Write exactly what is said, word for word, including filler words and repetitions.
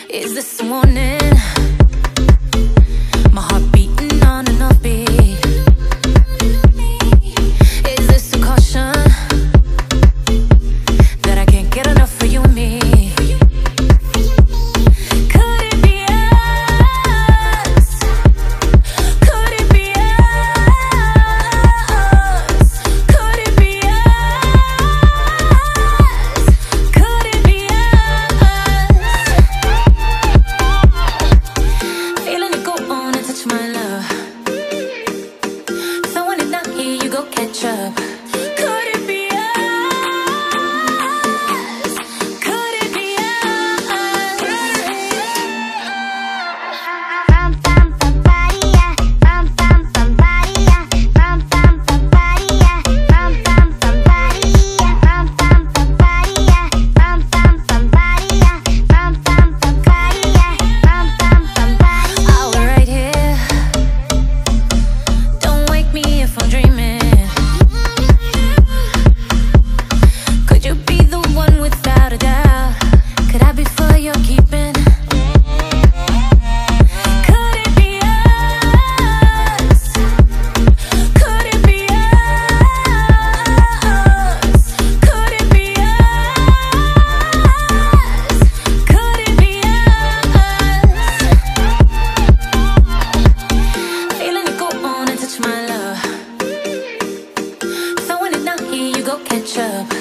Is this morning? My heart beating on and off beat. Is this a caution that I can't get enough of you and me? Could it be us? Could it be us? Could it be us? Could it be us? Feeling it go on and touch my love. Throwing it down here, you go catch up. Could it be us? Could it be us? Rum pum pum party, yeah. Rum pum pum party, yeah. Rum pum pum party, yeah. Rum pum pum party, yeah. Rum pum pum party, yeah. Rum pum pum party, yeah. Rum pum pum party, yeah. Rum pum pum party. I'll be right here. Don't wake me if I'm dreaming. Could you be the one without a doubt? Could I be for your keeping? Could it be us? Could it be us? Could it be us? Could it be us? Feeling it go on and touch my love. Throwing it down here, you go catch up.